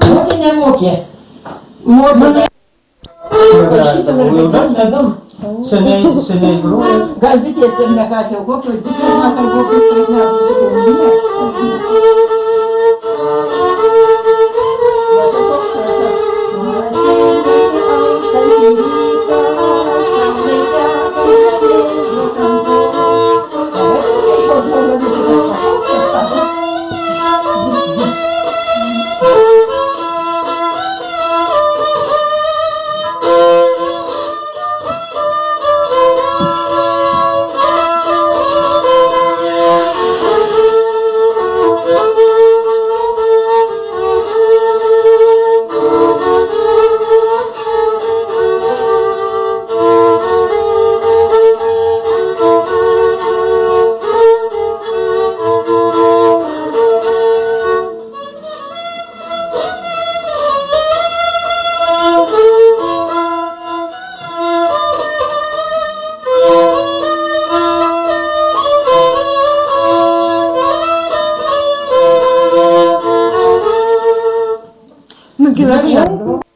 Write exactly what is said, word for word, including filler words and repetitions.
Mochine, moche. Moche. Și să ne dăm. Să ne, să ne gruie. Galbit este în acasă, o copă, de pe urmă că-l copă, să ne adus cu mine. Nu, chiar așa.